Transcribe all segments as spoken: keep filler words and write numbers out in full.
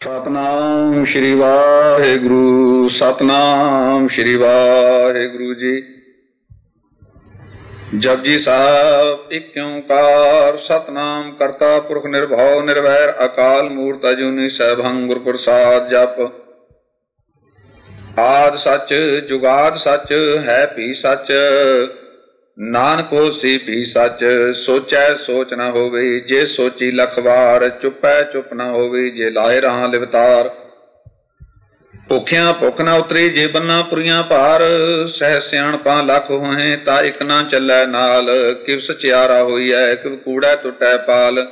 ਸਤਨਾਮ ਸ਼੍ਰੀ ਵਾਹਿਗੁਰੂ। ਸਤਨਾਮ ਸ਼੍ਰੀ ਵਾਹਿਗੁਰੂ ਜੀ। ਜਪਜੀ ਸਾਹਿਬ। ਇੱਕ ਓਂਕਾਰ ਸਤਨਾਮ ਕਰਤਾ ਪੁਰਖ ਨਿਰਭਉ ਨਿਰਵੈਰ ਅਕਾਲ ਮੂਰਤ ਅਜੂਨੀ ਸੈਭੰ ਗੁਰ ਪ੍ਰਸਾਦ। ਜਪ ਆਦਿ ਸੱਚ ਜੁਗਾਦ ਸੱਚ ਹੈ ਭੀ ਸੱਚ, ਨਾਨਕ ਹੋਸੀ ਭੀ ਸੱਚ। ਸੋਚੈ ਸੋਚ ਨਾ ਹੋਵੇ, ਜੇ ਸੋਚੀ ਲਖ ਵਾਰ। ਚੁੱਪੈ ਚੁੱਪ ਨਾ ਹੋਵੇ, ਜੇ ਲਾਏ ਰਾਹ ਲਿਵਤਾਰ। ਭੁੱਖਿਆਂ ਭੁੱਖ ਨਾ ਉਤਰੀ, ਜੇ ਬੰਨਾ ਪੁਰੀਆਂ ਭਾਰ। ਸਹਿ ਸਿਆਣਪਾਂ ਲੱਖ ਹੋਏ, ਤਾਂ ਇੱਕ ਨਾ ਚੱਲੈ ਨਾਲ। ਕਿਵ ਸਚਿਆਰਾ ਹੋਈਐ, ਕਿਵ ਕੂੜੈ ਟੁੱਟੈ ਪਾਲ।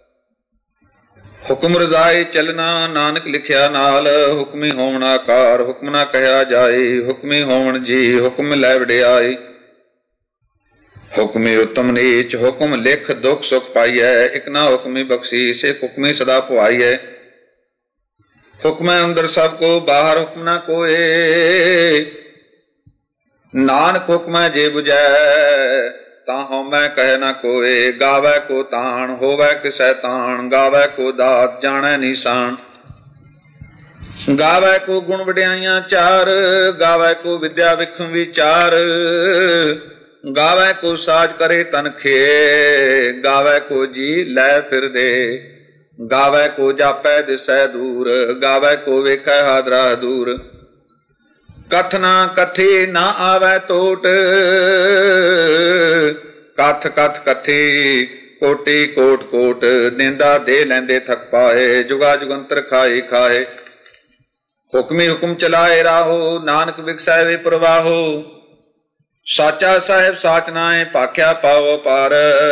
ਹੁਕਮ ਰਜ਼ਾਏ ਚੱਲਣਾ, ਨਾਨਕ ਲਿਖਿਆ ਨਾਲ। ਹੁਕਮੀ ਹੋਵਣ ਆਕਾਰ, ਹੁਕਮ ਨਾ ਕਹਿਆ ਜਾਏ। ਹੁਕਮੀ ਹੋਵਣ ਜੀ, ਹੁਕਮ ਲੈ ਵਡਿਆਈ। ਹੁਕਮੀ ਉਤਮ ਨੀਚ, ਹੁਕਮ ਲਿਖ ਦੁੱਖ ਸੁਖ ਪਾਈਐ। ਇੱਕ ਨਾ ਹੁਕਮੀ ਬਖਸ਼ੀਸ, ਇੱਕ ਹੁਕਮੀ ਸਦਾ ਪੁਆਈਐ। ਹੁਕਮੈ ਅੰਦਰ ਸਭ ਕੋ, ਬਾਹਰ ਹੁਕਮ ਨਾ ਕੋਏ। ਨਾਨਕ ਹੁਕਮੈ ਜੇ ਬੁਝੈ, ਤਾਂ ਹਉਮੈ ਕਹਿ ਨਾ ਕੋਏ। ਗਾਵੈ ਕੋ ਤਾਣ, ਹੋਵੈ ਕਿਸੈ ਤਾਣ। ਗਾਵੈ ਕੋ ਦਾਤ, ਜਾਣੈ ਨਿਸ਼ਾਨ। ਗਾਵੈ ਕੋ ਗੁਣ ਵਡਿਆਈਆਂ ਚਾਰ। ਗਾਵੈ ਕੋ ਵਿਦਿਆ ਵਿਖਮ ਵਿਚਾਰ। ਗਾਵੈ ਕੋ ਸਾਜ ਕਰੇ ਤਨ ਖੇ। ਗਾਵੈ ਕੋ ਜੀ ਲੈ ਫਿਰਦੇ। ਗਾਵੈ ਕੋ ਜਾਪੈ ਦਿਸੈ ਦੂਰ। ਗਾਵੈ ਕੋ ਵੇਖੈ ਹਾਦਰਾ ਦੂਰ। ਕਥ ਨਾ ਕਥੀ ਨਾ ਆਵੈ ਟੋਟ। ਕਥ ਕਥ ਕਥੀ ਕੋਟੀ ਕੋਟ ਕੋਟ। ਨਿੰਦਾ ਦੇ ਲੈਂਦੇ ਥਕ ਪਾਏ, ਜੁਗਾ ਜੁਗੰਤਰ ਖਾਏ ਖਾਏ। ਹੁਕਮੀ ਹੁਕਮ ਚਲਾਏ ਰਾਹੋ, ਨਾਨਕ ਵਿਗਸੈ ਵੇ ਪ੍ਰਵਾਹੋ। ਸਾਚਾ ਸਾਹਿਬ ਸਾਚ ਨਾਏ, ਭਾਖਿਆ ਪਾਵੋ ਪਾਰ।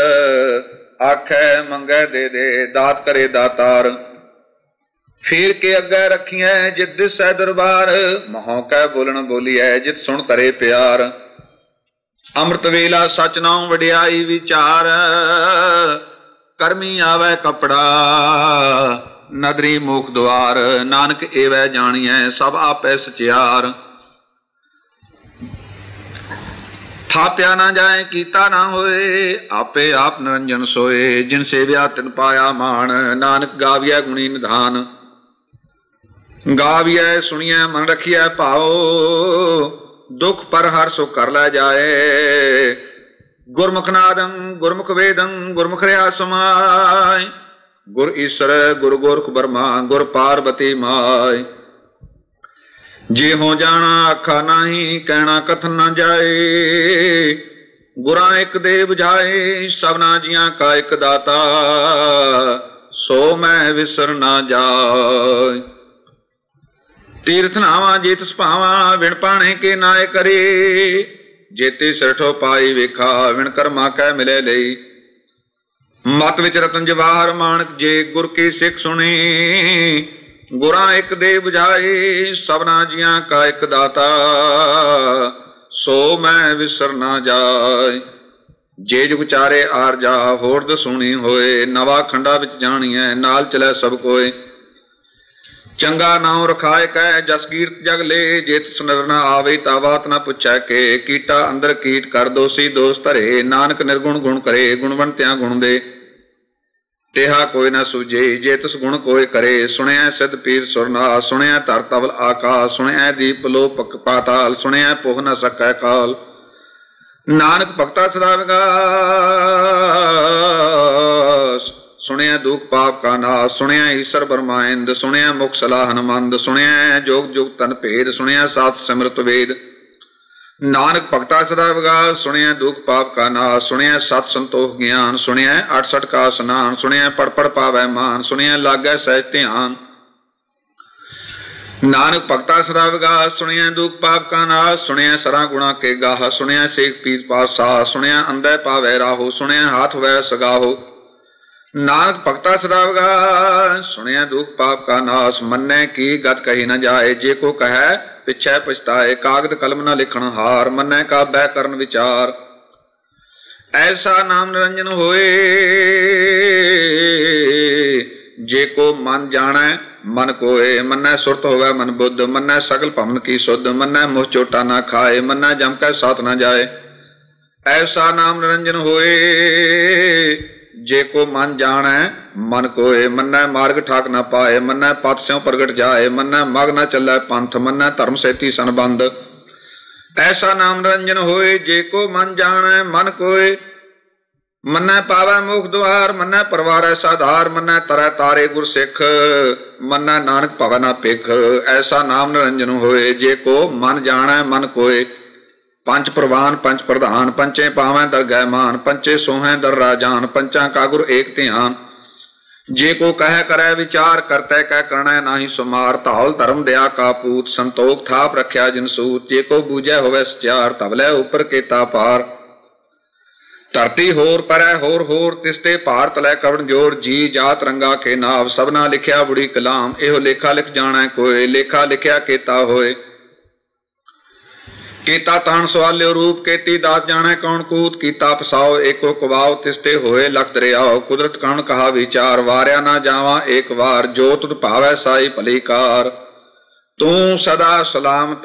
ਆਖੈ ਮੰਗੈ ਦੇ ਦੇ, ਦਾਤ ਕਰੇ ਦਾਤਾਰ। ਫੇਰ ਕੇ ਅੱਗੇ ਰੱਖੀਐ, ਜਿਤ ਦਿਸੈ ਦਰਬਾਰ। ਮਹੋਂ ਕੈ ਬੋਲਣ ਬੋਲੀਐ, ਜਿਤ ਸੁਣ ਕਰੇ ਪਿਆਰ। ਅੰਮ੍ਰਿਤ ਵੇਲਾ ਸਚ ਨਾਉ ਵਡਿਆਈ ਵਿਚਾਰ। ਕਰਮੀ ਆਵੈ ਕਪੜਾ, ਨਦਰੀ ਮੁਖ ਦੁਆਰ। ਨਾਨਕ ਏਵੈ ਜਾਣੀਐ, ਸਭ ਆਪੈ ਸਚਿਆਰ। ਥਾਪਿਆ ਨਾ ਜਾਏ, ਕੀਤਾ ਨਾ ਹੋਏ। ਆਪੇ ਆਪ ਨਿਰੰਜਨ ਸੋਏ, ਜਿਨ ਸੇਵਿਆ ਤਿਨ ਪਾਇਆ ਮਾਣ। ਨਾਨਕ ਗਾਵੀਐ ਗੁਣੀ ਨਿਧਾਨ। ਗਾਵੀਐ ਸੁਣੀਐ ਮਨ ਰਖੀਐ ਭਾਉ। ਦੁਖ ਪਰ ਹਰ ਸੁਖ ਕਰ ਲੈ ਜਾਏ। ਗੁਰਮੁਖ ਨਾਦੰ ਗੁਰਮੁਖ ਵੇਦੰ, ਗੁਰਮੁਖ ਰਿਆ ਸਮਾਏ। ਗੁਰ ਈਸਰ ਗੁਰ ਗੋਰਖ ਬਰਮਾ, ਗੁਰ ਪਾਰਬਤੀ ਮਾਏ। ਜੇ ਹੋ ਜਾਣਾ ਆਖਾ ਨਾਹੀ, ਕਹਿਣਾ ਕਥਨ ਨਾ ਜਾਏ। ਗੁਰਾਂ ਇੱਕ ਦੇ ਬੁਝਾਏ, ਸਭਨਾ ਜੀਆਂ ਕਾ ਇੱਕ ਦਾਤਾ। ਸੋ ਮੈਂ ਵਿਸਰ ਨਾ ਜਾਏ। ਤੀਰਥ ਨਾਵਾਂ ਜੇ ਤਿਸ ਭਾਵਾਂ, ਵਿਣ ਪਾਣੇ ਕੇ ਨਾਏ ਕਰੇ। ਜੇਤੇ ਸਿਰਠੋ ਪਾਈ ਵੇਖਾ, ਵਿਣ ਕਰਮਾ ਕੈ ਮਿਲੇ ਲਈ। ਮਤ ਵਿੱਚ ਰਤਨ ਜਵਾਹਰ ਮਾਣਕ, ਜੇ ਗੁਰ ਕੀ ਸਿੱਖ ਸੁਣੀ। ਗੁਰਾਂ ਇੱਕ ਦੇ ਬੁਝਾਏ, ਸਭਨਾ ਜੀਆਂ ਕਾ ਇੱਕ ਦਾਤਾ। ਸੋ ਮੈਂ ਵਿਸਰ ਨਾ ਜਾਏ। ਜੇ ਜੁਗ ਚਾਰੇ ਆਰ ਜਾ, ਹੋਰ ਦਸੂਣੀ ਹੋਏ। ਨਵਾ ਖੰਡਾ ਵਿੱਚ ਜਾਣੀਐ, ਨਾਲ ਚਲੈ ਸਭ ਕੋਏ। ਚੰਗਾ ਨਾਉ ਰਖਾਏ ਕੈ, ਜਸ ਕੀਰਤ ਜਗ ਲੇ। ਜੇ ਤਿਸ ਨਦਰ ਨਾ ਆਵੇ, ਤਾਂ ਬਾਤ ਨਾ ਪੁੱਛੈ ਕੇ। ਕੀਟਾ ਅੰਦਰ ਕੀਟ ਕਰ, ਦੋਸੀ ਦੋਸ ਧਰੇ। ਨਾਨਕ ਨਿਰਗੁਣ ਗੁਣ ਕਰੇ, ਗੁਣਵੰਤਿਆਂ ਗੁਣ ਦੇ। ਤੇਹਾ ਕੋਈ ਨਾ ਸੂਝੇ, ਜੇ ਤਿਸ ਗੁਣ ਕੋਈ ਕਰੇ। ਸੁਣਿਆ ਸਿਧ ਪੀਰ ਸੁਰਨਾ, ਸੁਣਿਆ ਧਰ ਤਵਲ ਆਕਾਸ। ਸੁਣਿਆ ਦੀਪ ਲੋ ਪਕ ਪਾਤਾਲ, ਸੁਣਿਆ ਪੁਹ ਨ ਸਕੈ ਕਾਲ। ਨਾਨਕ ਭਗਤਾ ਸਦਾ ਵਿਗਾਸ, ਸੁਣਿਆ ਦੁਖ ਪਾਪ ਕਾ ਨਾਸ। ਸੁਣਿਆ ਈਸਰ ਬਰਮਾਇੰਦ, ਸੁਣਿਆ ਮੁਖ ਸਲਾਹਨ ਮੰਦ। ਸੁਣਿਆ ਜੋਗ ਜੁਗ ਤਨ ਭੇਦ, ਸੁਣਿਆ ਸਾਤ ਸਿਮਰਤ ਵੇਦ। ਨਾਨਕ ਭਗਤਾ ਸਦਾ ਵਿਗਾਸ, ਸੁਣਿਆ ਦੁਖ ਪਾਪ ਕਾ ਨਾਸ। ਸੁਣਿਆ ਸਤ ਸੰਤੋਖ ਗਿਆਨ, ਸੁਣਿਆ ਅਠਸਠ ਕਾ ਸਨਾਨ। ਸੁਣਿਆ ਪੜ ਪੜ ਪਾਵੈ ਮਾਨ, ਸੁਣਿਆ ਲਾਗੈ ਸਹਿਜ ਧਿਆਨ। ਨਾਨਕ ਭਗਤਾ ਸਦਾ ਵਿਗਾਸ, ਸੁਣਿਆ ਦੁਖ ਪਾਪ ਕਾ ਨਾਸ। ਸੁਣਿਆ ਸਰਾਂ ਗੁਣਾ ਕੇ ਗਾਹ, ਸੁਣਿਆ ਸੇਖ ਪੀਰ ਪਾਤਸ਼ਾਹ। ਸੁਣਿਆ ਅੰਧੈ ਪਾਵੈ ਰਾਹੋ, ਸੁਣਿਆ ਹਾਥ ਵੈ ਸਗਾਹੋ। ਨਾਨਕ ਭਗਤਾ ਸਦਾ ਵਿਗਾਸ, ਸੁਣਿਆ ਦੁਖ ਪਾਪ ਕਾ ਨਾਸ। ਮੰਨੈ ਕੀ ਗਤ ਕਹੀ ਨ ਜਾਏ, ਜੇ ਕੋ ਕਹੈ ਪਿਛੈ ਪਛਤਾਏ। ਕਾਗਦ ਕਲਮ ਨਾ ਲਿਖਣ ਹਾਰ, ਮੰਨੈ ਕਾ ਬਹਿ ਕਰਨ ਵਿਚਾਰ। ਐਸਾ ਨਾਮ ਨਿਰੰਜਨ ਹੋਏ, ਜੇ ਕੋ ਮਨ ਜਾਣੈ ਮਨ ਕੋਏ। ਮੰਨੈ ਸੁਰਤ ਹੋਵੈ ਮਨ ਬੁੱਧ, ਮੰਨੈ ਸਗਲ ਭਵਨ ਕੀ ਸੁਧ। ਮੰਨੈ ਮੁਹ ਚੋਟਾ ਨਾ ਖਾਏ, ਮੰਨੈ ਜਮ ਕੈ ਸਾਥ ਨਾ ਜਾਏ। ਐਸਾ ਨਾਮ ਨਿਰੰਜਨ ਹੋਏ, ਜੇ ਕੋ ਮਨ ਜਾਣੈ ਮਨ ਕੋਏ। ਮੰਨੈ ਮਾਰਗ ਠਾਕ ਨਾ ਪਾਏ, ਮੰਨੈ ਪਤ ਸਿਉ ਪ੍ਰਗਟ ਜਾਏ। ਮੰਨੈ ਮਗ ਨਾ ਚੱਲੈ ਪੰਥ, ਮੰਨੈ ਧਰਮ ਸੇਤੀ ਸੰਬੰਧ। ਐਸਾ ਨਾਮ ਨਿਰੰਜਨ ਹੋਏ, ਜੇ ਕੋ ਮਨ ਜਾਣੈ ਮਨ ਕੋਏ। ਮੰਨੈ ਪਾਵੈ ਮੁਖ ਦੁਆਰ, ਮੰਨੈ ਪਰਵਾਰੈ ਸਾਧਾਰ। ਮੰਨੈ ਤਰੈ ਤਾਰੇ ਗੁਰ ਸਿੱਖ, ਮੰਨੈ ਨਾਨਕ ਭਵੈ ਨਾ ਭਿਖ। ਐਸਾ ਨਾਮ ਨਿਰੰਜਨ ਹੋਏ, ਜੇ ਕੋ ਮਨ ਜਾਣੈ ਮਨ ਕੋਏ। ਪੰਜ ਪ੍ਰਵਾਨ ਪੰਜ ਪ੍ਰਧਾਨ, ਪੰਚੇ ਪਾਵੈ ਦਰਗਹਿ ਮਾਨ। ਪੰਚੇ ਸੋਹੈ ਦਰ ਰਾਜਾਨ, ਪੰਚਾਂ ਕਾ ਗੁਰ ਏਕ ਧਿਆਨ। ਜੇ ਕੋ ਕਹਿ ਕਰੈ ਵਿਚਾਰ, ਕਰਤੈ ਕਹਿ ਕਰਣੈ ਨਾਹੀ ਸੁਮਾਰ। ਧੌਲ ਧਰਮ ਦਇਆ ਕਾ ਪੂਤ, ਸੰਤੋਖ ਥਾਪ ਰੱਖਿਆ ਜਿਨ ਸੂਤ। ਜੇ ਕੋ ਬੂਝੈ ਹੋਵੈ ਸਚਿਆਰ, ਤਵਲੇ ਉਪਰ ਕੀਤਾ ਪਾਰ। ਧਰਤੀ ਹੋਰ ਪਰੈ ਹੋਰ ਹੋਰ, ਤਿਸਤੇ ਭਾਰ ਤਲੈ ਕਵਣ ਜੋਰ। ਜੀ ਜਾਤ ਰੰਗਾ ਕੇ ਨਾਵ, ਸਭਨਾ ਲਿਖਿਆ ਬੁੜੀ ਕਲਾਮ। ਇਹੋ ਲੇਖਾ ਲਿਖ ਜਾਣੈ ਕੋਏ, ਲੇਖਾ ਲਿਖਿਆ ਕੀਤਾ ਹੋਏ। ਕੀਤਾ ਤਾਣ ਸਵਾਲਿਓ ਰੂਪ, ਕੀਤੀ ਦਾਤ ਜਾਣੈ ਕੌਣ ਕੂਤ। ਕੀਤਾ ਪਸਾਓ ਏਕੋ ਕਵਾਓ, ਤਿਸਤੇ ਹੋਏ ਲਖ ਦਰਿਆਓ। ਕੁਦਰਤ ਕਣ ਕਹਾ ਵਿਚਾਰ, ਵਾਰਿਆ ਨਾ ਜਾਵਾਂ ਏਕ ਵਾਰ। ਜੋ ਤੁਧ ਭਾਵੈ ਸਾਈ ਭਲੀ ਕਾਰ, ਤੂੰ ਸਦਾ ਸਲਾਮਤ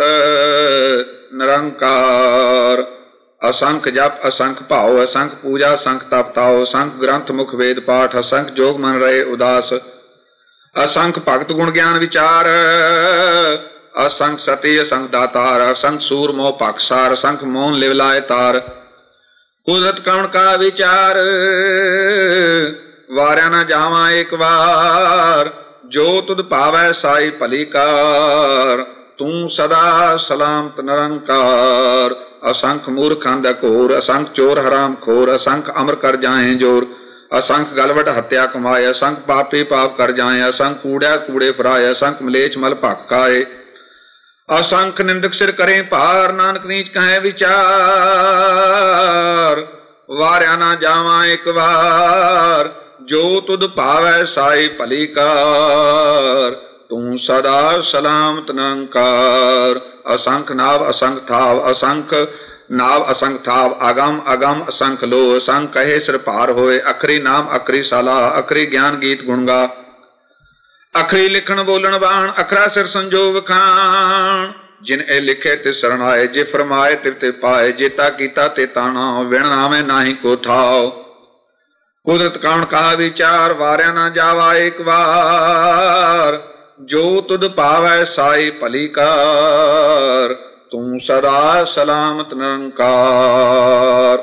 ਨਿਰੰਕਾਰ। ਅਸੰਖ ਜਪ ਅਸੰਖ ਭਾਉ, ਅਸੰਖ ਪੂਜਾ ਅਸੰਖ ਤਪ ਤਾਓ। ਅਸੰਖ ਗ੍ਰੰਥ ਮੁਖ ਵੇਦ ਪਾਠ, ਅਸੰਖ ਜੋਗ ਮਨ ਰਹੇ ਉਦਾਸ। ਅਸੰਖ ਭਗਤ ਗੁਣ ਗਿਆਨ ਵਿਚਾਰ, ਅਸੰਖ ਸਤੀ ਅਸੰਖ ਦਾਤਾਰ। ਅਸੰਖ ਸੂਰ ਮੋਹ ਪਖਸਾਰ, ਅਸੰਖ ਮੋਹਨ ਲਿਵ ਲਾਏ ਤਾਰ। ਕੁਦਰਤ ਕੌਣ ਕਾ ਵਿਚਾਰ, ਵਾਰਿਆ ਨਾ ਜਾਵਾਂ ਏਕ ਵਾਰ। ਜੋ ਤੁਧ ਭਾਵੈ ਸਾਈ ਭਲੀ ਕਾਰ, ਤੂੰ ਸਦਾ ਸਲਾਮਤ ਨਿਰੰਕਾਰ। ਅਸੰਖ ਮੂਰਖਾਂ ਦਾ ਘੋਰ, ਅਸੰਖ ਚੋਰ ਹਰਾਮ ਖੋਰ। ਅਸੰਖ ਅਮਰ ਕਰ ਜਾਏ ਜੋਰ, ਅਸੰਖ ਗਲਵਟ ਹੱਤਿਆ ਕਮਾਏ। ਅਸੰਖ ਪਾਪੀ ਪਾਪ ਕਰ ਜਾਏ, ਅਸੰਖ ਕੂੜਿਆ ਕੂੜੇ ਫਰਾਏ। ਅਸੰਖ ਮਲੇਛ ਮਲ ਭਖ ਖਾਏ, ਅਸੰਖ ਨਿੰਦਕ ਸਿਰ ਕਰੇ ਭਾਰ। ਨਾਨਕ ਨੀਚ ਕਹੈ ਵਿਚਾਰ, ਵਾਰਿਆ ਨਾ ਜਾਵਾਂ ਇੱਕ ਵਾਰ। ਜੋ ਤੁਧ ਭਾਵੈ ਸਾਈ ਭਲੀ ਕਾਰ, ਤੂੰ ਸਦਾ ਸਲਾਮਤ ਨਿਰੰਕਾਰ। ਅਸੰਖ ਨਾਵ ਅਸੰਖ ਥਾਵ, ਅਸੰਖ ਨਾਵ ਅਸੰਖ ਥਾਵ। ਅਗਮ ਅਗਮ ਅਸੰਖ ਲੋ, ਅਸੰਖ ਕਹੇ ਸਿਰ ਭਾਰ ਹੋਏ। ਅਖਰੀ ਨਾਮ ਅਖਰੀ ਸਲਾਹ, ਅਖਰੀ ਗਿਆਨ ਗੀਤ ਗੁਣਗਾ। ਅਖਰੀ ਲਿਖਣ ਬੋਲਣ ਬਾਣ, ਅਖਰਾ ਸਿਰ ਸੰਜੋ ਵਖਾਣ। ਜਿਨ ਇਹ ਲਿਖੇ ਤੇ ਸਰਣ ਆਏ, ਜੇ ਫਰਮਾਏ ਤਿਵ ਤੇ ਪਾਏ। ਜੇਤਾ ਕੀਤਾ ਤੇ ਤਾਣਾ, ਵਿਣ ਨਾਵੇਂ ਨਾਹੀ ਕੋ ਥਾਓ। ਕੁਦਰਤ ਕੌਣ ਕਹਾ ਵਿਚਾਰ, ਵਾਰਿਆ ਨਾ ਜਾਵਾ ਏਕ ਵਾਰ। ਜੋ ਤੁਧ ਭਾਵੈ ਸਾਈ ਭਲੀ ਕਾਰ, ਤੂੰ ਸਦਾ ਸਲਾਮਤ ਨਿਰੰਕਾਰ।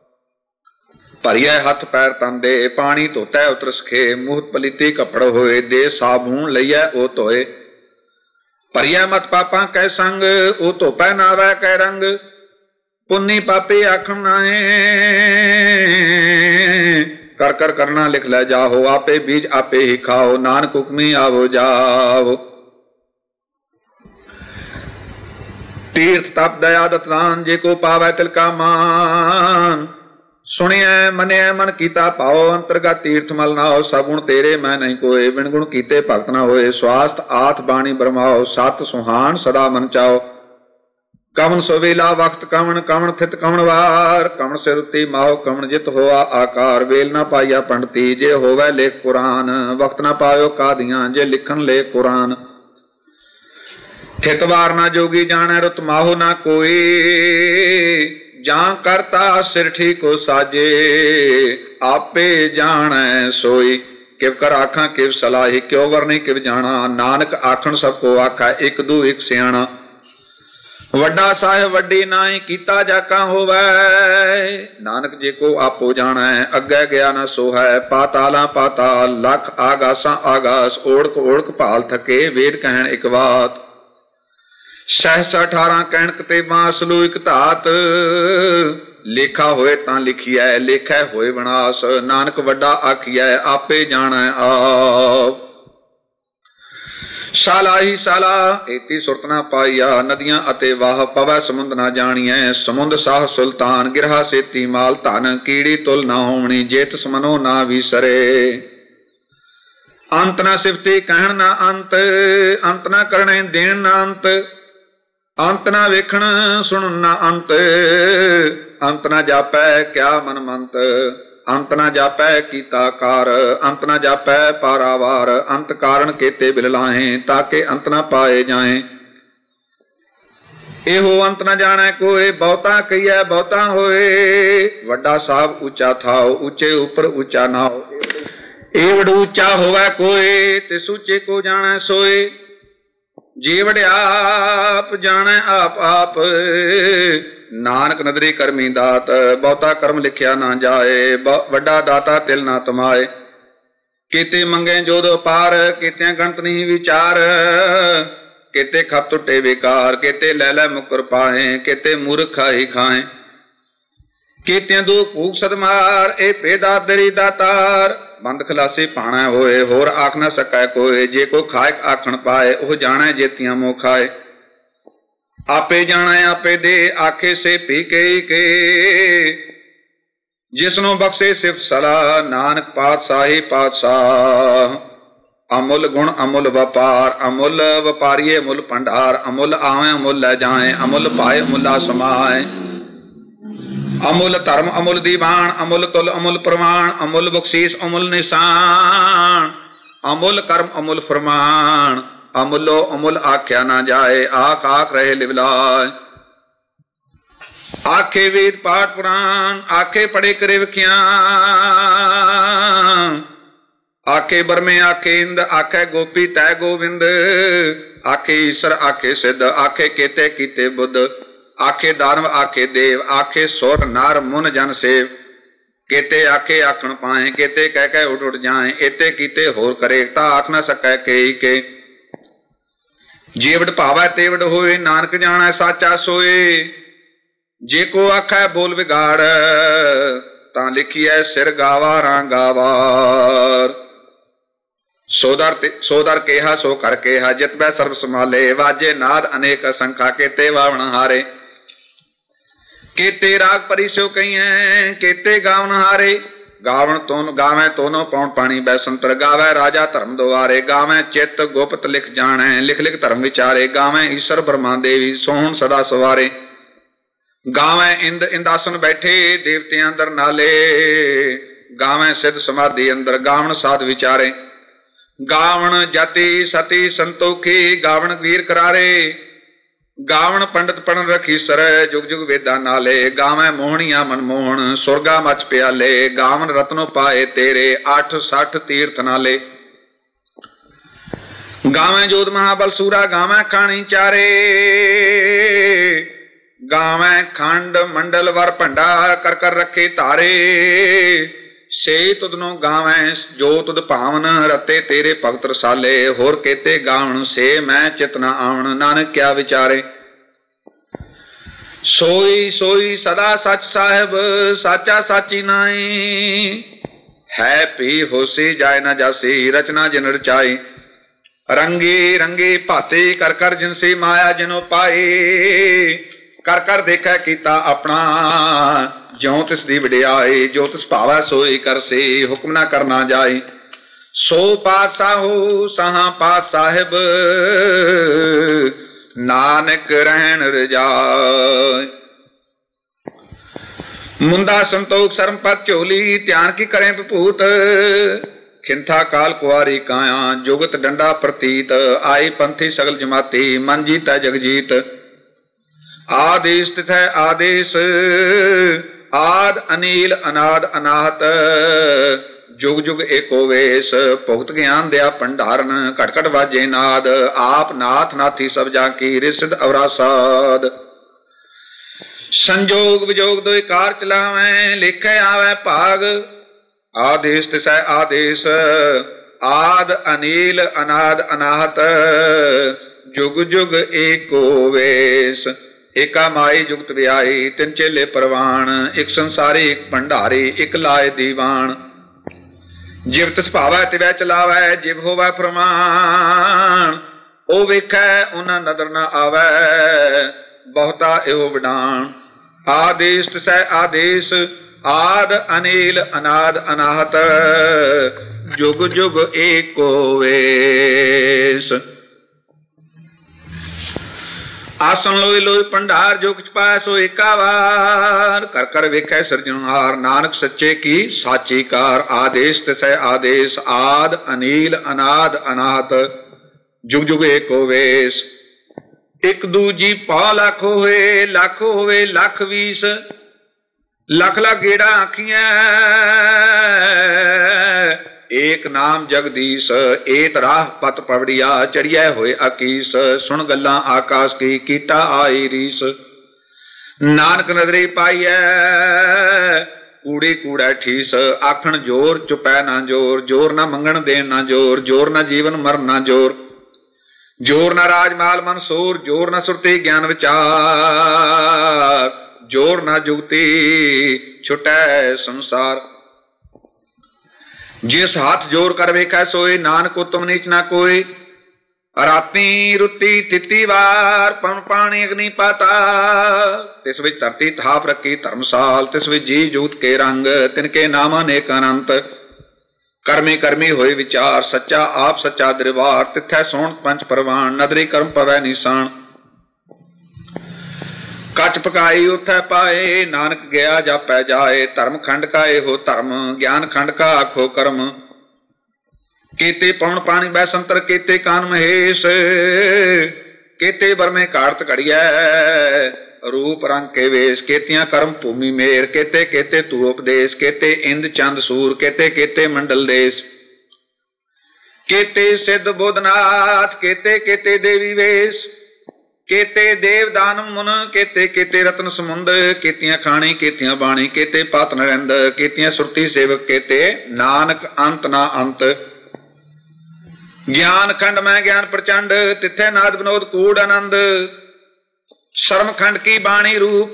ਭਰੀਐ ਹੱਥ ਪੈਰ ਤਨ ਦੇ, ਪਾਣੀ ਧੋਤੈ ਉਤਰ ਸਖੇ। ਮੂੰਹ ਪਲੀਤੀ ਕੱਪੜ ਹੋਏ, ਦੇ ਸਾਬੂਨ ਲਈਐ ਉਹ ਧੋਏ। ਭਰੀਐ ਮਤ ਪਾਪਾਂ ਕੈ ਸੰਗ, ਉਹ ਧੋਪੈ ਨਾਵੈ ਕੈ ਰੰਗ। ਪੁੰਨੀ ਪਾਪੀ ਆਖਣ ਨਾਏ, ਕਰ ਕਰ ਕਰਨਾ ਲਿਖ ਲੈ ਜਾਹੋ। ਆਪੇ ਬੀਜ ਆਪੇ ਹੀ ਖਾਓ, ਨਾਨਕ ਹੁਕਮੀ ਆਵੋ ਜਾਵੋ। ਤੀਰਥ ਤਪ ਦਇਆ ਦਤਦਾਨ, ਜੇ ਕੋ ਪਾਵੈ ਤਿਲ ਕਾ ਮਾਨ। ਸੁਣਿਐ ਮੰਨਿਐ ਮਨ ਕੀਤਾ ਭਾਓ, ਅੰਤਰਗਤ ਤੀਰਥ ਮਲ ਨਾਓ। ਸਗੁਣ ਤੇਰੇ ਮੈਂ ਨਹੀਂ ਕੋਏ, ਬਿਨ ਗੁਣ ਕੀਤੇ ਭਗਤ ਨਾ ਹੋਏ। ਸਵਾਸਥ ਆਥ ਬਾਣੀ ਬਰਮਾਓ, ਸਤ ਸੁਹਾਨ ਸਦਾ ਮਨ ਚਾਓ। ਕਵਣ ਸੋਵੇਲਾ ਵਕਤ ਕਵਣ, ਕਵਣ ਥਿਤ ਕਵਣ ਵਾਰ। ਕਵਣ ਸਿਰ ਉੱਤੀ ਮਾਓ, ਕਵਣ ਜਿਤ ਹੋਆ ਆਕਾਰ। ਵੇਲ ਨਾ ਪਾਈਆ ਪੰਡਤੀ, ਜੇ ਹੋਵੈ ਲੇਖ ਕੁਰਾਨ। ਵਕਤ ਨਾ ਪਾਇਓ ਕਾਦੀਆਂ, ਜੇ ਲਿਖਣ ਲੇਖ ਕੁਰਾਨ। ਥਿਤ ਵਾਰ ਨਾ ਜੋਗੀ ਜਾਣੈ, ਰੁਤ ਮਾਹੋ ਨਾ ਕੋਈ। ਜਾਂ ਕਰਤਾ ਸਿਰ ਠੀਕੋ ਸਾਜੇ, ਆਪੇ ਜਾਣੈ ਸੋਈ। ਕਿਵ ਕਰ ਆਖਾਂ ਕਿਵ ਸਲਾਹੀ, ਕਿਉ ਵਰਨੀ ਕਿਵ ਜਾਣਾ। ਨਾਨਕ ਆਖਣ ਸਭ ਕੋ ਆਖਾ, ਇੱਕ ਦੂ ਇੱਕ ਸਿਆਣਾ। ਵੱਡਾ ਸਾਹਿਬ ਵੱਡੀ ਨਾਹੀ, ਕੀਤਾ ਜਾਕਾ ਹੋਵੈ। ਨਾਨਕ ਜੇ ਕੋ ਆਪੋ ਜਾਣੈ, ਅੱਗੇ ਗਿਆ ਨਾ ਸੋਹੈ। ਪਾਤਾਲਾਂ ਪਾਤਾਲ, ਲੱਖ ਆਗਾਸਾਂ ਆਗਾਸ। ਓੜਕ ਓੜਕ ਭਾਲ ਥਕੇ, ਵੇਦ ਕਹਿਣ ਇੱਕ ਬਾਤ। ਸਹਿਸ ਅਠਾਰਾਂ ਕਹਿਣਕ ਤੇ ਬਾਂਸਲੂ ਇੱਕ ਧਾਤ। ਲੇਖਾ ਹੋਏ ਤਾਂ ਲਿਖੀਐ, ਲੇਖੈ ਹੋਏ ਵਿਨਾਸ਼। ਨਾਨਕ ਵੱਡਾ ਆਖੀਐ, ਆਪੇ ਜਾਣੈ ਆਪ। ਸਾਲਾ ਹੀ ਸਾਲਾ, ਏਤੀ ਸੁਰਤ ਨਾ ਪਾਈਆ। ਨਦੀਆਂ ਅਤੇ ਵਾਹ, ਪਵੈ ਸਮੁੰਦ ਨਾ ਜਾਣੀਐ। ਸਮੁੰਦ ਸਾਹ ਸੁਲਤਾਨ, ਗਿਰਹਾ ਸੇਤੀ ਮਾਲ ਧਨ। ਕੀੜੀ ਤੁਲ ਨਾ ਹੋਵਣੀ, ਜੇ ਤਿਸ ਮਨੋ ਨਾ ਵੀਸਰੇ। ਅੰਤ ਨਾ ਸਿਫਤੀ ਕਹਿਣ ਨਾ ਅੰਤ, ਅੰਤ ਨਾ ਕਰਣੇ ਦੇਣ ਨਾ ਅੰਤ। ਅੰਤ ਨਾ ਵੇਖਣ ਸੁਣਨ ਨਾ ਅੰਤ, ਅੰਤ ਨਾ ਜਾਪੈ ਕਿਆ ਮਨ ਮੰਤ। ਅੰਤ ਨਾ ਜਾਪੈ ਕੀਤਾ ਕਾਰ, ਅੰਤ ਨਾ ਜਾਪੈ ਪਾਰਾਵਾਰ। ਅੰਤ ਕਾਰਨ ਕੇਤੇ ਬਿਲ ਲਾਹੇ, ਤਾਕੇ ਅੰਤ ਨਾ ਪਾਏ ਜਾਏ। ਇਹੋ ਅੰਤ ਨ ਜਾਣੈ ਕੋਏ, ਬਹੁਤਾ ਕਹੀਐ ਬਹੁਤਾ ਹੋਏ। ਵੱਡਾ ਸਾਹਿਬ ਉੱਚਾ ਥਾਓ, ਉੱਚੇ ਉੱਪਰ ਉੱਚਾ ਨਾਓ। ਏਵੜ ਉੱਚਾ ਹੋਵੈ ਕੋਏ, ਤੇ ਸੂਚੇ ਕੋ ਜਾਣੈ ਸੋਏ। ਜੀਵੜ ਆਪ ਜਾਣੈ ਆਪ ਆਪ, ਨਾਨਕ ਨਦਰੀ ਕਰਮੀ ਦਾਤ। ਬਹੁਤਾ ਕਰਮ ਲਿਖਿਆ ਨਾ ਜਾਏ, ਵੱਡਾ ਦਾਤਾ ਤਿਲ ਨਾ ਤਮਾਏ। ਕੀਤੇ ਮੰਗੇ ਜੋਦ ਅਪਾਰ, ਕੀਤਿਆਂ ਗਣਤ ਨਹੀਂ ਵਿਚਾਰ। ਕੀਤੇ ਖਪ ਟੁੱਟੇ ਵਿਕਾਰ, ਕੀਤੇ ਲੈ ਲੈ ਮੁਕਰ ਪਾਏ। ਕੀਤੇ ਮੂਰਖ ਖਾਈ ਖਾਏ, ਕੀਤਿਆਂ ਦੋ ਭੂਖ ਸਦਮਾਰ। ਇਹ ਭੇਦਾ ਦਰੀ ਦਾਤਾਰ, ਬੰਦ ਖਲਾਸੀ ਪਾਣਾ ਹੋਏ। ਹੋਰ ਆਖ ਨਾ ਸਕੈ ਕੋਏ, ਜੇ ਕੋ ਖਾਇਕ ਆਖਣ ਪਾਏ। ਉਹ ਜਾਣੈ ਜੇਤੀਆਂ ਮੋਹ ਖਾਏ। ਆਪੇ ਜਾਣੈ ਆਪੇ ਦੇ, ਆਖੇ ਸੇ ਪੀ ਕੇ ਕੇ। ਜਿਸਨੂੰ ਬਖਸ਼ੇ ਸਿਫਤ ਸਲਾਹ, ਨਾਨਕ ਪਾਤਸ਼ਾਹੀ ਪਾਤਸ਼ਾਹ। ਅਮੁੱਲ ਗੁਣ ਅਮੁੱਲ ਵਪਾਰ, ਅਮੁੱਲ ਵਪਾਰੀਏ ਅਮੁੱਲ ਭੰਡਾਰ। ਅਮੁੱਲ ਆਵੇਂ ਅਮੁੱਲ ਲੈ ਜਾਏ, ਅਮੁੱਲ ਪਾਏ ਅਮੁੱਲਾ ਸਮਾਏ। ਅਮੁੱਲ ਧਰਮ ਅਮੁੱਲ ਦੀਵਾਨ, ਅਮੁੱਲ ਤੁਲ ਅਮੁੱਲ ਪ੍ਰਮਾਣ। ਅਮੁੱਲ ਬਖਸ਼ੀਸ਼ ਅਮੁੱਲ ਨਿਸ਼ਾਨ, ਅਮੁੱਲ ਕਰਮ ਅਮੁੱਲ ਫਰਮਾਨ। ਅਮੁੱਲੋ ਅਮੁੱਲ ਆਖਿਆ ਨਾ ਜਾਏ, ਆਖ ਆਖ ਰਹੇ ਲਿਵਲਾਜ। ਆਖੇ ਵੇਦ ਪਾਠ ਪੁਰਾਣ, ਆਖੇ ਪੜੇ ਕਰੇ ਵਿਖਿਆਨ। ਆਖੇ ਬਰਮੇ ਆਖੇ ਇੰਦ, ਆਖੇ ਗੋਪੀ ਤੈ ਗੋਵਿੰਦ। ਆਖੇ ਈਸ਼ਰ ਆਖੇ ਸਿੱਧ, ਆਖੇ ਕੀਤੇ ਕੀਤੇ ਬੁੱਧ। ਆਖੇ ਦਾਨਵ ਆਖੇ ਦੇਵ, ਆਖੇ ਸੁਰ ਨਰ ਮੁਨ ਜਨ ਸੇਵ। ਕੀਤੇ ਆਖੇ ਆਖਣ ਪਾਏ, ਕੀਤੇ ਕਹਿ ਕਹਿ ਉੱਡ ਉੱਡ ਜਾਏ। ਇਤੇ ਕੀਤੇ ਹੋਰ ਕਰੇ, ਤਾਂ ਆਖ ਨਾ ਸਕੈ ਕੇਈ ਕੇ। ਜੀਵੜ ਭਾਵੈ ਤੇਵੜ ਹੋਏ, ਨਾਨਕ ਜਾਣੈ ਸਾਚਾ ਸੋਏ। ਜੇ ਕੋ ਆਖੈ ਬੋਲ ਵਿਗਾੜ, ਤਾਂ ਲਿਖੀਐ ਸਿਰ ਗਾਵਾਰਾਂ ਗਾਵਾਰ। ਸੋਦਰ ਸੋਦਰ ਕੇਹਾ ਸੋ ਕਰ ਕੇਹਾ, ਜਿਤ ਬੈ ਸਰਬ ਸਮਾਲੇ। ਵਾਜੇ ਨਾਦ ਅਨੇਕ ਅਸੰਖਾ, ਕੀਤੇ ਵਾਵਣ ਹਾਰੇ। ਕੀਤੇ ਰਾਗ ਪਰੀ ਸਿਓ ਕਹੀਐ, ਕੀਤੇ ਗਾਵਨ ਹਾਰੇ। ਗਾਵਣ ਤੋਨ ਗਾਵੈ ਤੋਨੋ ਪੌਣ ਪਾਣੀ ਬੈਸੰਤਰ। ਗਾਵੈ ਰਾਜਾ ਧਰਮ ਦੁਆਰੇ, ਗਾਵੈ ਚਿੱਤ ਗੁਪਤ ਲਿਖ ਜਾਣੈ। ਲਿਖ ਲਿਖ ਧਰਮ ਵਿਚਾਰੇ, ਗਾਵੈ ਈਸ਼ਰ ਬ੍ਰਹਮਾ ਦੇਵੀ ਸੋਹਣ ਸਦਾ ਸਵਾਰੇ। ਗਾਵੈ ਇੰਦ ਇੰਦਾਸਨ ਬੈਠੇ, ਦੇਵਤਿਆਂ ਅੰਦਰ ਨਾਲੇ। ਗਾਵੈ ਸਿੱਧ ਸਮਾਧੀ ਅੰਦਰ, ਗਾਵਣ ਸਾਧ ਵਿਚਾਰੇ। ਗਾਵਣ ਜਾਤੀ ਸਤੀ ਸੰਤੋਖੀ, ਗਾਵਣ ਵੀਰ ਕਰਾਰੇ। ਗਾਵਣ ਪੰਡਤ ਪੜਨ ਰਖੀਸਰ, ਜੁਗ ਜੁਗ ਵੇਦਾਂ ਨਾਲੇ। ਗਾਵੈ ਮੋਹਣੀਆਂ ਮਨਮੋਹਣ, ਸੁਰਗਾ ਮਚ ਪਿਆਲੇ। ਗਾਵਣ ਰਤਨੋ ਪਾਏ ਤੇਰੇ, ਅੱਠ ਸੱਠ ਤੀਰਥ ਨਾਲੇ। ਗਾਵੈ ਜੋਧ ਮਹਾਬਲ ਸੂਰਾ, ਗਾਵੈ ਖਾਣੀ ਚਾਰੇ। ਗਾਵੈ ਖੰਡ ਮੰਡਲ ਵਰ ਭੰਡਾ, ਕਰ ਕਰ ਰੱਖੇ ਧਾਰੇ। ਸੇ ਤੁਧਨੋਂ ਗਾਵੈ ਜੋ ਤੁਧ ਭਾਵਨ, ਰਤੇ ਤੇਰੇ ਭਗਤ ਰਸਾਲੇ। ਹੋਰ ਕੀਤੇ ਗਾਵਣ ਸੇ ਮੈਂ ਚਿਤ ਨਾ ਆਵਣ, ਨਾਨਕ ਕਿਆ ਵਿਚਾਰੇ। ਸੋਈ ਸੋਈ ਸਦਾ ਸੱਚ ਸਾਹਿਬ, ਸਾਚਾ ਸਾਚੀ ਨਾਈ। ਹੈ ਪੀ ਹੋਸੀ ਜਾਏ ਨਾ ਜਾਸੀ, ਰਚਨਾ ਜਿਨ ਰਚਾਈ। ਰੰਗੀ ਰੰਗੀ ਭਾਤੀ ਕਰ ਕਰ ਜਿਨਸੀ, ਮਾਇਆ ਜਿਨੋ ਪਾਈ। ਕਰ ਕਰ ਦੇਖੈ ਕੀਤਾ ਆਪਣਾ, ਜਿਉ ਤਿਸ ਦੀ ਵਡਿਆਈ। ਜੋ ਤਿਸ ਭਾਵੈ ਸੋਈ ਕਰਸੀ, ਹੁਕਮ ਨਾ ਕਰਨਾ ਜਾਈ। ਸੋ ਪਾਤਸ਼ਾਹੋ ਸਾਹਾਂ ਪਾਤ ਸਾਹਿਬ, ਨਾਨਕ ਰਹਿਣ ਰਜਾਈ। ਮੁੰਦਾ ਸੰਤੋਖ ਸ਼ਰਮ ਪਤ ਝੋਲੀ, ਧਿਆਨ ਕੀ ਕਰੇ ਭੂਤ। ਖਿੰਥਾ ਕਾਲ ਕੁਆਰੀ ਕਾਇਆ, ਜੁਗਤ ਡੰਡਾ ਪ੍ਰਤੀਤ। ਆਈ ਪੰਥੀ ਸਗਲ ਜਮਾਤੀ, ਮਨ ਜੀਤੈ ਜਗਜੀਤ। ਆਦੇਸ਼ ਤਿਥੈ ਆਦੇਸ਼, ਆਦ ਅਨੀਲ ਅਨਾਦ ਅਨਾਹਤ। ਜੁਗ ਜੁਗ ਏਕੋ ਵੇਸ, ਭੁਗਤ ਗਿਆਨ ਦਿਆ ਭੰਡਾਰਨ। ਘਟ ਘਟ ਵਾਜੇ ਨਾਦ, ਆਪ ਨਾਥ ਨਾਥੀ ਸਭ ਜਾ ਕੀ। ਰਿਸਿਦ ਅਵਰਾਸਾਦ ਸੰਜੋਗ ਵਿਜੋਗ ਦੋਇ ਕਾਰ ਚਲਾਵੈ, ਲਿਖੈ ਆਵੈ ਭਾਗ। ਆਦੇਸ਼ ਤਿਸੈ ਆਦੇਸ਼, ਆਦ ਅਨੀਲ ਅਨਾਦ ਅਨਾਹਤ। ਜੁਗ ਜੁਗ ਏਕੋ ਵੇਸ, ਏਕਾ ਮਾਈ ਜੁਗਤ ਵਿਆਈ। ਤਿੰਨ ਚੇਲੇ ਪ੍ਰਵਾਨ, ਇੱਕ ਸੰਸਾਰੀ ਇੱਕ ਭੰਡਾਰੀ। ਇੱਕ ਲਾਏ ਦੀਵਾਨ, ਜਿਵ ਤਿਸ ਭਾਵੈ ਤਿਵੈ ਚਲਾਵੈ। ਜਿਵ ਹੋਵੈ ਫਰਮਾਨ, ਉਹ ਵੇਖੈ ਉਹਨਾਂ ਨਦਰ ਨਾ ਆਵੈ। ਬਹੁਤਾ ਇਹੋ ਵਿਡਾਨ। ਆਦੇਸ਼ ਤਿਸੈ ਆਦੇਸ਼, ਆਦ ਅਨੀਲ ਅਨਾਦ ਅਨਾਹਤ। ਜੁਗ ਜੁਗ ਏਕੋ ਵੇਸ। ਆਸਨ ਲੋਏ ਲੋਏ ਭੰਡਾਰ, ਜੋ ਕੁਛ ਪਾਇਆ ਸੋ ਏਕਾ ਵਾਰ। ਕਰ ਕਰ ਵੇਖੈ ਸਿਰਜਣਹਾਰ, ਨਾਨਕ ਸੱਚੇ ਕੀ ਸਾਚੀ ਕਾਰ। ਆਦੇਸ਼ ਤਿਸੈ ਆਦੇਸ਼, ਆਦ ਅਨੀਲ ਅਨਾਦ ਅਨਾਹਤ। ਜੁਗ ਜੁਗ ਏਕੋ ਵੇਸ। ਇੱਕ ਦੂਜੀ ਪਾ ਲੱਖ ਹੋਏ, ਲੱਖ ਹੋਵੇ ਲੱਖ ਵੀਸ, ਲੱਖ ਲੱਖ ਗੇੜਾ ਆਖੀਆਂ ਏਕ ਨਾਮ ਜਗਦੀਸ਼। ਏਤ ਰਾਹ ਪਤ ਪਵੜਿਆ ਚੜਿਆ ਹੋਏ ਆਕੀਸ, ਸੁਣ ਗੱਲਾਂ ਆਕਾਸ਼ ਕੀ ਕੀਤਾ ਆਈ ਰੀਸ। ਨਾਨਕ ਨਦਰੇ ਪਾਈਐ ਕੂੜੇ ਕੂੜਾ ਠੀਸ, ਆਖਣ ਜੋਰ ਚੁਪੈ ਨਾ ਜੋਰ, ਜੋਰ ਨਾ ਮੰਗਣ ਦੇਣ ਨਾ ਜੋਰ, ਜੋਰ ਨਾ ਜੀਵਨ ਮਰਨ ਨਾ ਜੋਰ, ਜੋਰ ਨਾ ਰਾਜ ਮਾਲ ਮਨਸੂਰ, ਜੋਰ ਨਾ ਸੁਰਤੀ ਗਿਆਨ ਵਿਚਾਰ, ਜੋਰ ਨਾ ਜੁਗਤੀ ਛੁਟੈ ਸੰਸਾਰ। ਜਿਸ ਹੱਥ ਜੋਰ ਕਰ ਵੇਖੈ ਸੋਏ, ਨਾਨਕ ਉਤਮ ਨੀਚ ਨਾ ਕੋਈ। ਰਾਤੀ ਰੁੱਤੀ ਤਿੱਤੀ ਵਾਰ, ਪਵਨ ਪਾਣੀ ਅਗਨੀ ਪਾਤਾਲ, ਤਿਸ ਵਿੱਚ ਧਰਤੀ ਥਾਪ ਰੱਖੀ ਧਰਮਸਾਲ, ਤਿਸ ਵਿੱਚ ਜੀ ਜੂਤ ਕੇ ਰੰਗ, ਤਿਨਕੇ ਨਾਮ ਅਨੇਕ ਅਨੰਤ। ਕਰਮੀ ਕਰਮੀ ਹੋਏ ਵਿਚਾਰ, ਸੱਚਾ ਆਪ ਸੱਚਾ ਦਰਬਾਰ, ਤਿੱਥੈ ਸੋਹਣ ਪੰਚ ਪਰਵਾਨ, ਨਦਰੀ ਕਰਮ ਪਵੈ ਨਿਸ਼ਾਨ। ਕੱਚ ਪਕਾਈ ਉਥੈ ਪਾਏ, ਨਾਨਕ ਗਿਆ ਜਾਪੈ ਜਾਏ, ਧਰਮ ਖੰਡ ਕਾ ਇਹੋ ਧਰਮ, ਗਿਆਨ ਖੰਡ ਕਾ ਆਖੋ ਕਰਮ। ਕੀਤੇ ਪਵਨ ਪਾਣੀ ਬੈ ਸੰਤਰ, ਕੀਤੇ ਕਾਨ ਮਹੇਸ਼, ਕੀਤੇ ਬਰਮੇ ਕਾਰਤ ਘੜੀਐ, ਰੂਪ ਰੰਗ ਕੇ ਵੇਸ਼, ਕੀਤੀਆਂ ਕਰਮ ਭੂਮੀ ਮੇਰ, ਕੀਤੇ ਕੀਤੇ ਤੂ ਉਪਦੇਸ਼, ਕੀਤੇ ਇੰਦ ਚੰਦ ਸੂਰ, ਕੀਤੇ ਕੀਤੇ ਮੰਡਲ ਦੇਸ਼। ਕੀਤੇ ਸਿੱਧ ਬੋਧਨਾਥ, ਕੀਤੇ ਕੀਤੇ ਦੇਵੀ ਵੇਸ਼, ਕੀਤੇ ਦੇਵ ਦਾਨਵ ਮੁਨ, ਕੀਤੇ ਕੀਤੇ ਰਤਨ ਸਮੁੰਦ, ਕੀਤੀਆਂ ਖਾਣੀ ਕੀਤੀਆਂ ਬਾਣੀ, ਕੀਤੇ ਪਤ ਨਰਿੰਦ, ਕੀਤੀਆਂ ਸੁਰਤੀ ਸੇਵਕ, ਕੀਤੇ ਨਾਨਕ ਅੰਤ ਨਾ ਅੰਤ। ਗਿਆਨ ਖੰਡ ਮੈਂ ਗਿਆਨ ਪ੍ਰਚੰਡ, ਤਿੱਥੇ ਨਾਦ ਵਿਨੋਦ ਕੂੜ ਆਨੰਦ। ਸ਼ਰਮ ਖੰਡ ਕੀ ਬਾਣੀ ਰੂਪ,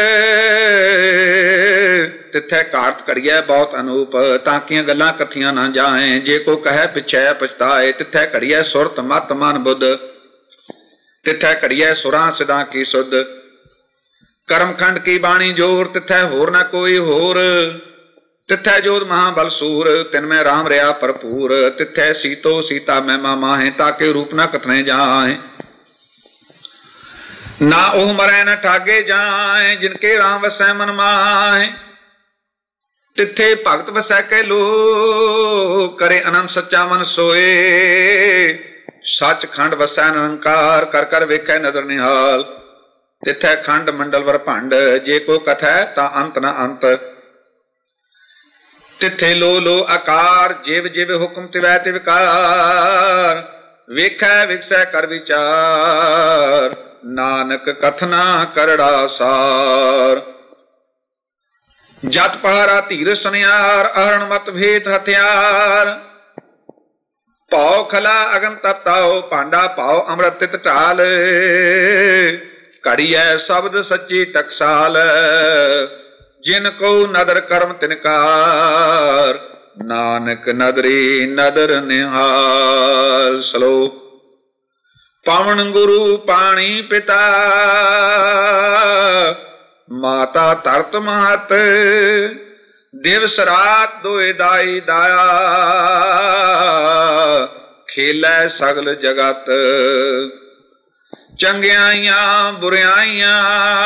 ਤਿੱਥੇ ਕਾਰਤ ਘੜੀਐ ਬਹੁਤ ਅਨੂਪ, ਤਾਂਕੀਆਂ ਗੱਲਾਂ ਕਥੀਆਂ ਨਾ ਜਾਏ, ਜੇ ਕੋ ਕਹੈ ਪਿਛੈ ਪਛਤਾਏ। ਤਿੱਥੇ ਘੜੀਐ ਸੁਰਤ ਮਤ ਮਨ ਬੁੱਧ, ਤਿੱਥੈ ਘੜੀਐ ਸੁਰਾਂ ਸਿਦਾਂ ਕੀ ਸੁਧ। ਕਰਮ ਖੰਡ ਕੀ ਬਾਣੀ ਜੋਰ, ਤਿੱਥੈ ਹੋਰ ਨਾ ਕੋਈ ਹੋਰ, ਤਿੱਥੈ ਜੋਧ ਮਹਾਬਲ ਸੂਰ, ਤਿਨ ਮੈਂ ਰਾਮ ਰਿਆ ਭਰਪੂਰ। ਤਿੱਥੈ ਸੀਤੋ ਸੀਤਾ ਮਹਿਮਾ ਮਾਹੇ, ਤਾਕੇ ਰੂਪ ਨਾ ਕਥਨੇ ਜਾਏ। ਨਾ ਉਹ ਮਰੈ ਨਾ ਠਾਗੇ ਜਾਏ, ਜਿਨਕੇ ਰਾਮ ਵਸੈ ਮਨ ਮਾਹੇ। ਤਿੱਥੇ ਭਗਤ ਵਸੈ ਕਹਿ ਲੋ, ਕਰੇ ਅਨੰਦ ਸੱਚਾ ਮਨ ਸੋਏ। ਸੱਚ ਖੰਡ ਵਸੈ ਨਿਰੰਕਾਰ, ਕਰ ਕਰ ਵੇਖੈ ਨਦਰ ਨਿਹਾਲ। ਤਿੱਥੈ ਖੰਡ ਮੰਡਲ ਵਰ ਭੰਡ, ਜੇ ਕੋ ਕਥੈ ਤਾਂ ਅੰਤ ਨਾ ਅੰਤ। ਤਿੱਥੇ ਲੋ ਲੋ ਆਕਾਰ, ਜਿਵ ਜਿਵ ਹੁਕਮ ਤਿਵੈ ਤਿਵਕਾਰ। ਵੇਖੈ ਵਿਗਸੈ ਕਰ ਵਿਚਾਰ, ਨਾਨਕ ਕਥਨਾ ਕਰੜਾ ਸਾਰ। ਜਤ ਪਹਾਰਾ ਧੀਰ ਸੁਨਿਆਰ, ਅਹਰਣ ਮਤ ਭੇਤ ਹਥਿਆਰ। ਭਾਉ ਖਲਾ ਅਗਨ ਤਤਾਓ, ਭਾਂਡਾ ਭਾਉ ਅੰਮ੍ਰਿਤ ਤਿਤ ਢਾਲ। ਘੜੀਐ ਸ਼ਬਦ ਸੱਚੀ ਟਕਸਾਲ, ਜਿਨ ਕੋ ਨਦਰ ਕਰਮ ਤਿਨਕਾਰ। ਨਾਨਕ ਨਦਰੀ ਨਦਰ ਨਿਹਾਲ। ਸਲੋਕ। ਪਵਨ ਗੁਰੂ ਪਾਣੀ ਪਿਤਾ, ਮਾਤਾ ਧਰਤ ਮਹਤ। ਦਿਵਸ ਰਾਤ ਦੋਇ ਦਾਈ ਦਾਇਆ, ਖੇਲੈ ਸਗਲ ਜਗਤ। ਚੰਗਿਆਈਆਂ ਬੁਰਿਆਈਆਂ,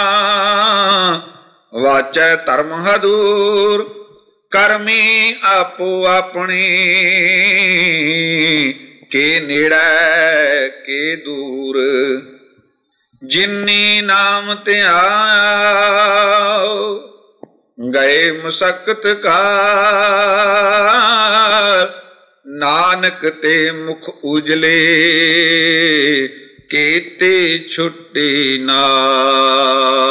ਵਾਚੈ ਧਰਮ ਹਦੂਰ। ਕਰਮੀ ਆਪੋ ਆਪਣੀ, ਕੇ ਨੇੜੈ ਕੇ ਦੂਰ। ਜਿਨੀ ਨਾਮ ਧਿਆਓ, ਗਏ ਮੁਸਕਤ ਕਾਰ। ਨਾਨਕ ਤੇ ਮੁਖ ਉਜਲੇ, ਕੀਤੇ ਛੁੱਟੀ ਨਾਲ।